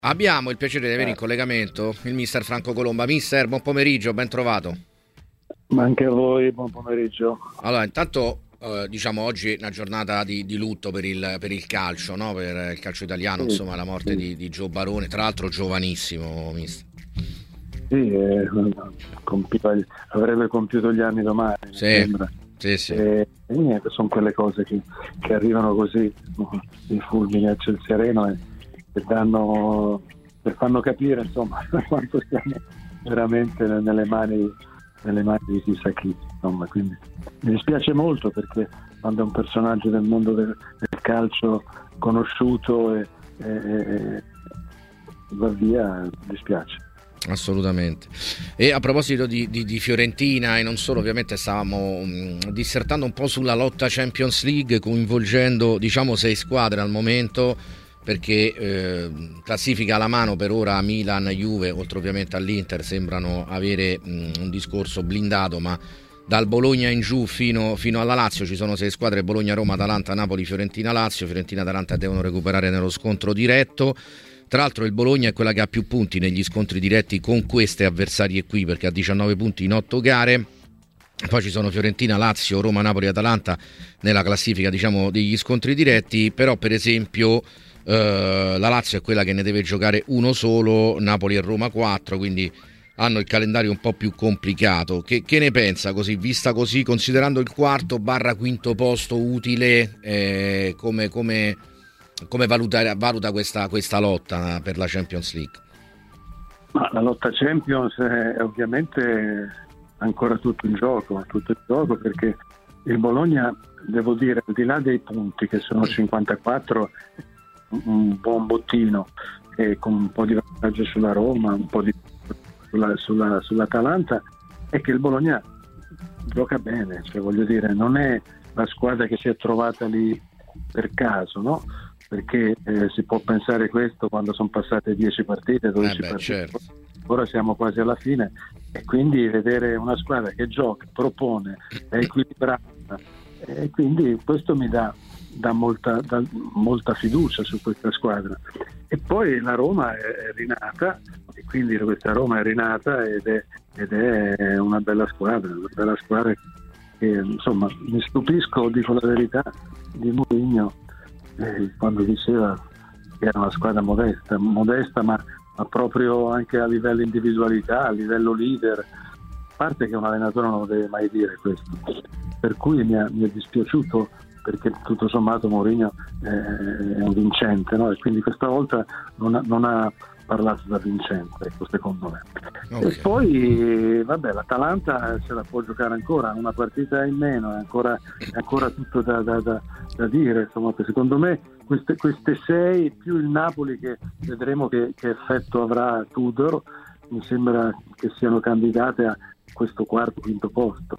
Abbiamo il piacere di avere in collegamento il mister Franco Colomba. Mister, buon pomeriggio, ben trovato. Ma anche a voi, buon pomeriggio. Allora, intanto diciamo oggi è una giornata di lutto per il calcio, no? Per il calcio italiano, insomma, la morte di Gio Barone, tra l'altro giovanissimo, mister. Sì, avrebbe compiuto gli anni domani, mi sembra. Sì. E niente, sono quelle cose che arrivano così, i fulmini a ciel sereno e fanno capire, insomma, quanto siamo veramente nelle mani di chissà chi, insomma. Quindi mi dispiace molto, perché quando è un personaggio del mondo del calcio conosciuto e va via, mi dispiace. Assolutamente. E a proposito di Fiorentina e non solo, ovviamente stavamo dissertando un po' sulla lotta Champions League, coinvolgendo 6 squadre al momento, perché classifica alla mano per ora Milan, Juve, oltre ovviamente all'Inter, sembrano avere un discorso blindato, ma dal Bologna in giù fino alla Lazio ci sono 6 squadre: Bologna, Roma, Atalanta, Napoli, Fiorentina, Lazio. Fiorentina e Atalanta devono recuperare nello scontro diretto. Tra l'altro il Bologna è quella che ha più punti negli scontri diretti con queste avversarie qui, perché ha 19 punti in 8 gare. Poi ci sono Fiorentina, Lazio, Roma, Napoli, Atalanta nella classifica degli scontri diretti. Però per esempio la Lazio è quella che ne deve giocare uno solo, Napoli e Roma 4, quindi hanno il calendario un po' più complicato. Che ne pensa, così, vista così, considerando il quarto/quinto posto utile, come valuta questa lotta per la Champions League? Ma la lotta Champions è ovviamente ancora tutto in gioco, perché il Bologna, devo dire, al di là dei punti che sono 54, un buon bottino, e con un po' di vantaggio sulla Roma, un po' di sull'Atalanta, è che il Bologna gioca bene, cioè, voglio dire, non è la squadra che si è trovata lì per caso, no? Perché si può pensare questo quando sono passate 10 partite, 12 partite, certo. Ora siamo quasi alla fine, e quindi vedere una squadra che gioca, propone, è equilibrata, e quindi questo mi dà molta fiducia su questa squadra. E poi la Roma è rinata, e quindi questa Roma è rinata ed è una bella squadra che, insomma, mi stupisco, dico la verità, di Mourinho, quando diceva che era una squadra modesta, ma proprio anche a livello individualità, a livello leader. A parte che un allenatore non lo deve mai dire questo, per cui mi è dispiaciuto, perché tutto sommato Mourinho è un vincente, no? E quindi questa volta non ha parlato da vincente, ecco, secondo me. Okay. E poi l'Atalanta se la può giocare ancora, una partita in meno, è ancora tutto da dire, insomma. Secondo me queste 6 più il Napoli, che vedremo che effetto avrà Tudor, mi sembra che siano candidate a questo quarto-quinto posto.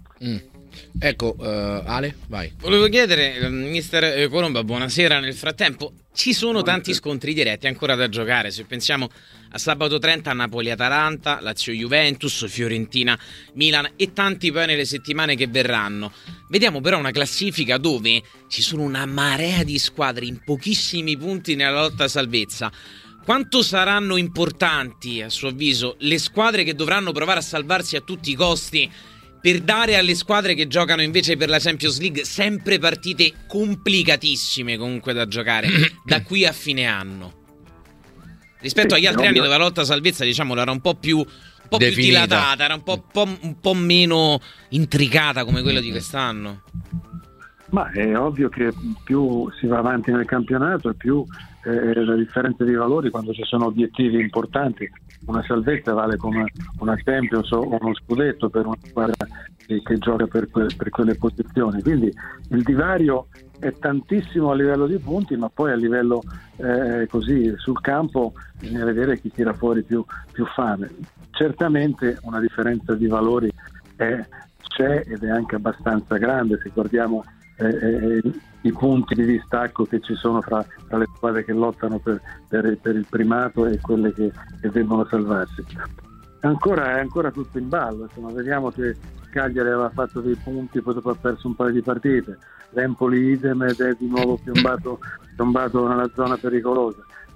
Ecco, Ale, vai. Volevo chiedere, mister Colomba, buonasera. Nel frattempo ci sono tanti scontri diretti ancora da giocare. Se pensiamo a sabato 30, Napoli-Atalanta, Lazio-Juventus, Fiorentina-Milan e tanti poi nelle settimane che verranno. Vediamo però una classifica dove ci sono una marea di squadre in pochissimi punti nella lotta a salvezza. Quanto saranno importanti, a suo avviso, le squadre che dovranno provare a salvarsi a tutti i costi, per dare alle squadre che giocano invece per la Champions League sempre partite complicatissime comunque da giocare da qui a fine anno, rispetto agli altri anni dove la lotta salvezza, diciamo, era un po' più dilatata, era un po' meno intricata come quella di quest'anno? Ma è ovvio che più si va avanti nel campionato e più la differenza di valori, quando ci sono obiettivi importanti. Una salvezza vale come una Champions o uno scudetto per una squadra che gioca per quelle posizioni. Quindi il divario è tantissimo a livello di punti, ma poi a livello così sul campo bisogna vedere chi tira fuori più fame. Certamente una differenza di valori c'è, ed è anche abbastanza grande, se guardiamo i punti di distacco che ci sono fra le squadre che lottano per il primato e quelle che debbono salvarsi. È ancora tutto in ballo, insomma. Vediamo che Cagliari aveva fatto dei punti, poi dopo ha perso un paio di partite, l'Empoli idem, ed è di nuovo piombato nella zona pericolosa.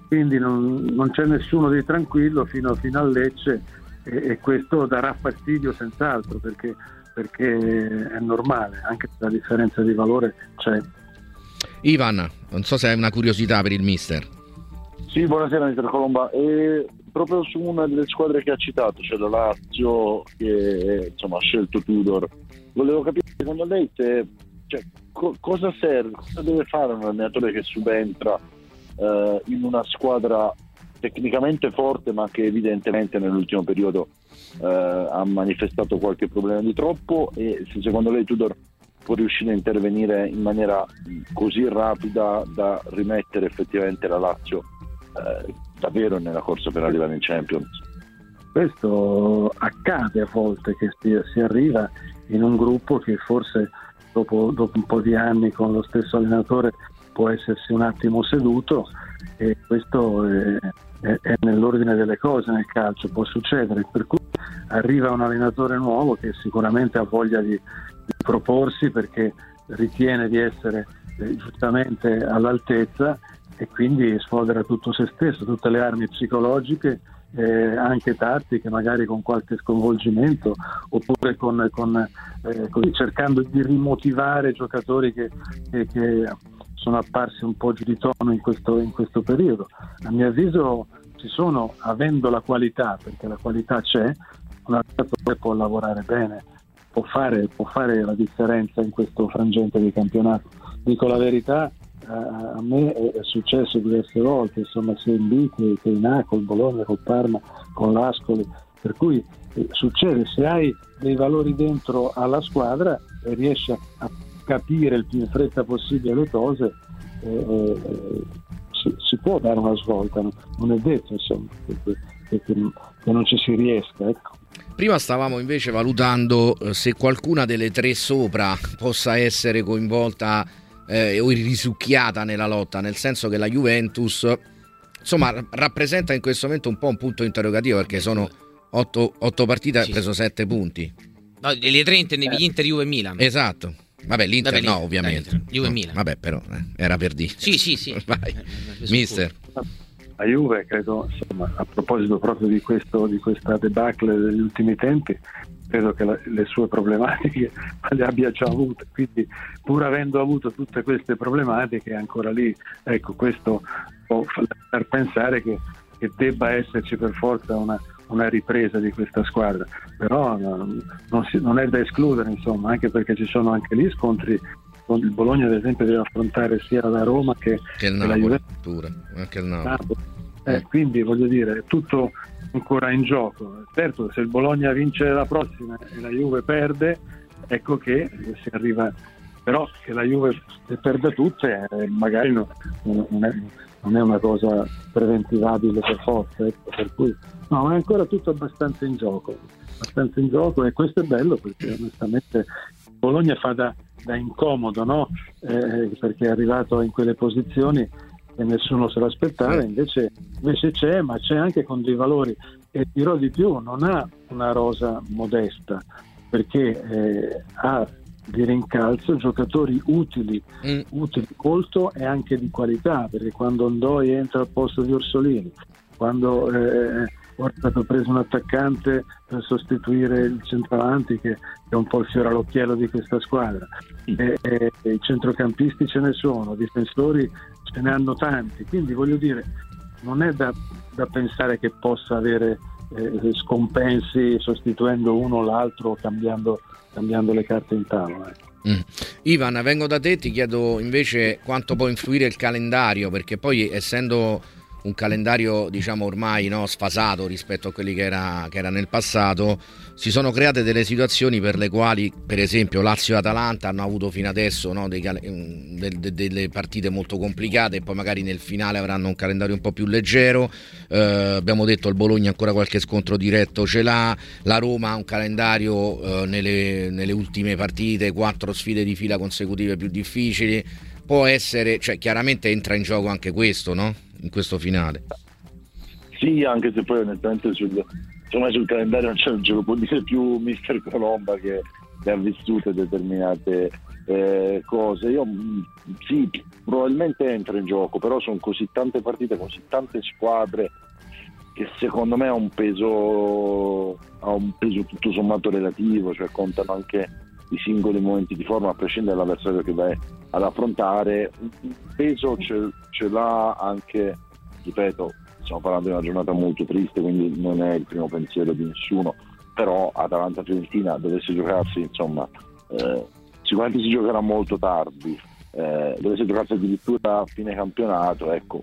quindi non c'è nessuno di tranquillo fino a Lecce, e questo darà fastidio senz'altro, perché è normale, anche se la differenza di valore c'è. Ivan, non so se hai una curiosità per il mister. Sì, buonasera mister Colomba. Proprio su una delle squadre che ha citato, cioè la Lazio, che insomma ha scelto Tudor, volevo capire secondo lei cosa serve, cosa deve fare un allenatore che subentra in una squadra tecnicamente forte, ma che evidentemente nell'ultimo periodo ha manifestato qualche problema di troppo, e se secondo lei Tudor può riuscire a intervenire in maniera così rapida da rimettere effettivamente la Lazio davvero nella corsa per arrivare in Champions. Questo accade a volte, che si arriva in un gruppo che forse dopo un po' di anni con lo stesso allenatore può essersi un attimo seduto, e questo è nell'ordine delle cose nel calcio, può succedere, per cui arriva un allenatore nuovo che sicuramente ha voglia di proporsi, perché ritiene di essere giustamente all'altezza, e quindi sfodera tutto se stesso, tutte le armi psicologiche, anche tattiche, magari con qualche sconvolgimento, oppure così, cercando di rimotivare giocatori che sono apparsi un po' giù di tono in questo periodo. A mio avviso avendo la qualità, perché la qualità c'è, un allenatore può lavorare bene, può fare la differenza in questo frangente di campionato. Dico la verità, a me è successo diverse volte, insomma, sia in B che in A, col Bologna, col Parma, con l'Ascoli, per cui succede, se hai dei valori dentro alla squadra e riesci a capire il più in fretta possibile le cose, si può dare una svolta, non è detto, insomma, che non ci si riesca, ecco. Prima stavamo invece valutando se qualcuna delle tre sopra possa essere coinvolta o risucchiata nella lotta, nel senso che la Juventus insomma rappresenta in questo momento un po' un punto interrogativo, perché sono 8 partite, ha preso 7 punti. No, le tre intendevi Inter, Juve e Milan. Esatto. Vabbè, l'Inter no, ovviamente. Juve e Milan. Vabbè, però era per dire. Sì. Vai. Mister. La Juve, credo, insomma, a proposito proprio di questa debacle degli ultimi tempi, credo che le sue problematiche le abbia già avute, quindi pur avendo avuto tutte queste problematiche è ancora lì, ecco, questo può far pensare che debba esserci per forza una ripresa di questa squadra, però non è da escludere, insomma, anche perché ci sono anche lì scontri. Il Bologna ad esempio deve affrontare sia la Roma che il la Juventus, pure, anche il Napoli. Quindi voglio dire, è tutto ancora in gioco. Certo, se il Bologna vince la prossima e la Juve perde, ecco che si arriva, però che la Juve perda tutte magari non è una cosa preventivabile per forza, ecco, per cui no, è ancora tutto abbastanza in gioco, e questo è bello, perché onestamente Bologna fa da incomodo, no? Perché è arrivato in quelle posizioni e nessuno se l'aspettava, invece c'è, ma c'è anche con dei valori, e dirò di più, non ha una rosa modesta, perché ha di rincalzo giocatori utili molto, e anche di qualità, perché quando Ondoi entra al posto di Orsolini, quando è stato preso un attaccante per sostituire il centravanti, che è un po' il fiore all'occhiello di questa squadra, i centrocampisti ce ne sono, difensori ce ne hanno tanti, quindi voglio dire, non è da pensare che possa avere scompensi sostituendo uno o l'altro, cambiando le carte in tavola. Ivan, vengo da te, ti chiedo invece quanto può influire il calendario, perché poi, essendo un calendario diciamo ormai sfasato rispetto a quelli che era nel passato, si sono create delle situazioni per le quali, per esempio, Lazio e Atalanta hanno avuto fino adesso delle partite molto complicate, e poi magari nel finale avranno un calendario un po' più leggero. Abbiamo detto il Bologna ancora qualche scontro diretto ce l'ha, la Roma ha un calendario nelle ultime partite, 4 sfide di fila consecutive più difficili. Può essere, cioè chiaramente entra in gioco anche questo, no? In questo finale. Sì, anche se poi onestamente sul calendario non ce lo può dire più mister Colomba, che ha vissute determinate cose. Io sì, probabilmente entro in gioco, però sono così tante partite, così tante squadre che secondo me ha un peso tutto sommato relativo, cioè contano anche i singoli momenti di forma a prescindere dall'avversario che vai ad affrontare. Un peso ce l'ha anche, ripeto, stiamo parlando di una giornata molto triste, quindi non è il primo pensiero di nessuno, però Atalanta-Fiorentina dovesse giocarsi, insomma, sicuramente si giocherà molto tardi, dovesse giocarsi addirittura a fine campionato, ecco,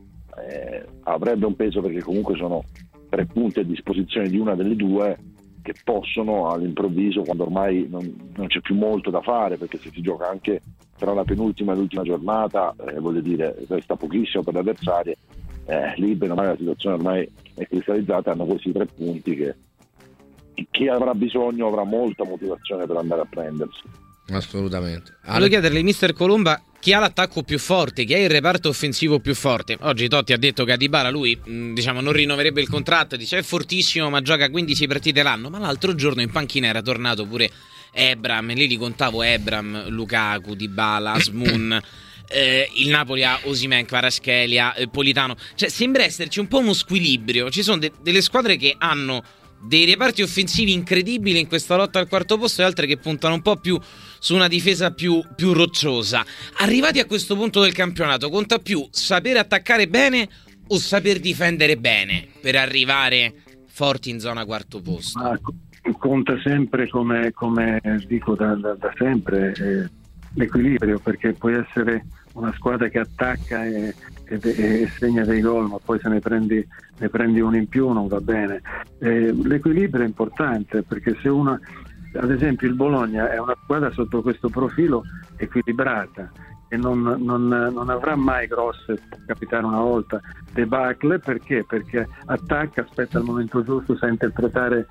avrebbe un peso, perché comunque sono 3 punti a disposizione di una delle due che possono all'improvviso, quando ormai non c'è più molto da fare, perché se si gioca anche tra la penultima e l'ultima giornata, voglio dire, resta pochissimo per le avversarie, lì bene o male la situazione ormai è cristallizzata, hanno questi 3 punti che chi avrà bisogno avrà molta motivazione per andare a prendersi. Assolutamente. Volevo chiederle, mister Colomba, chi ha l'attacco più forte, chi ha il reparto offensivo più forte? Oggi Totti ha detto che a Dybala lui diciamo non rinnoverebbe il contratto, dice è fortissimo ma gioca 15 partite l'anno, ma l'altro giorno in panchina era tornato pure Ebram, lì li contavo: Ebram, Lukaku, Dybala, Asmun. Il Napoli ha Osimhen, Kvaratskhelia, Politano, cioè sembra esserci un po' uno squilibrio. Ci sono delle squadre che hanno dei reparti offensivi incredibili in questa lotta al quarto posto e altre che puntano un po' più su una difesa più rocciosa. Arrivati a questo punto del campionato, conta più saper attaccare bene o saper difendere bene per arrivare forti in zona quarto posto? Conta sempre, come dico da sempre, l'equilibrio, perché puoi essere una squadra che attacca e segna dei gol, ma poi se ne prendi uno in più non va bene. L'equilibrio è importante, perché se una, ad esempio il Bologna è una squadra sotto questo profilo equilibrata e non avrà mai grosse, può capitare una volta, debacle, perché attacca, aspetta il momento giusto, sa interpretare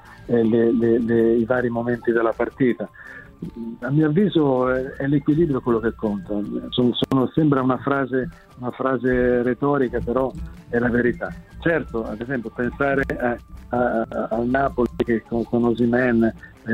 i vari momenti della partita. A mio avviso è l'equilibrio quello che conta. Sembra una frase retorica, però è la verità. Certo, ad esempio pensare al Napoli che con Osimhen,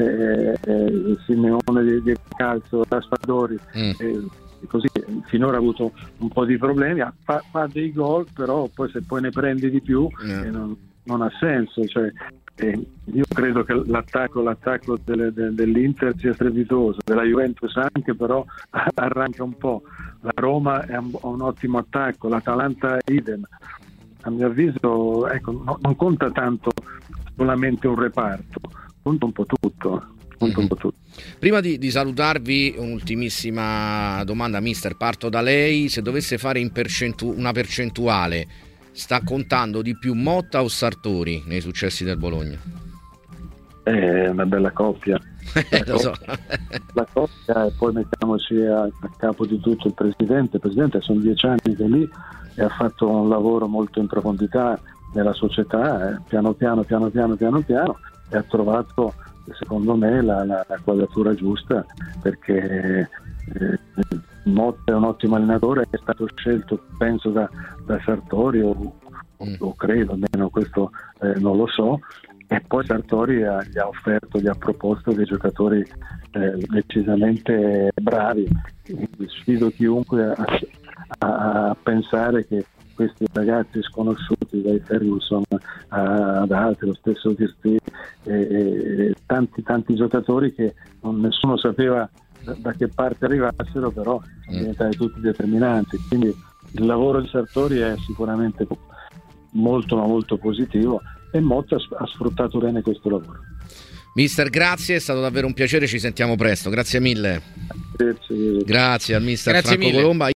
Simeone di calcio, Raspadori, così finora ha avuto un po' di problemi, fa dei gol, però poi ne prendi di più non ha senso, cioè, io credo che l'attacco dell'Inter sia strepitoso, della Juventus anche, però arranca un po'. La Roma ha un ottimo attacco, l'Atalanta idem. A mio avviso, ecco, non conta tanto solamente un reparto, conta un po' tutto. Prima di salutarvi, un'ultimissima domanda, mister, parto da lei. Se dovesse fare una percentuale, sta contando di più Motta o Sartori nei successi del Bologna? È una bella coppia. Lo so. La coppia, e poi mettiamoci a capo di tutto il presidente. Il presidente sono 10 anni che è lì e ha fatto un lavoro molto in profondità nella società, piano piano, e ha trovato, secondo me, la quadratura giusta, perché Motta è un ottimo allenatore, è stato scelto penso da Sartori o credo, almeno questo non lo so, e poi Sartori gli ha proposto dei giocatori decisamente bravi. Sfido chiunque a pensare che questi ragazzi sconosciuti, dai Ferguson ad altri, lo stesso Tirti, tanti giocatori che nessuno sapeva da che parte arrivassero, però sono diventati tutti determinanti. Quindi il lavoro di Sartori è sicuramente molto ma molto positivo, e Motta ha sfruttato bene questo lavoro. Mister, grazie, è stato davvero un piacere, ci sentiamo presto, grazie mille. Grazie al mister Grazie Franco mille. Colomba.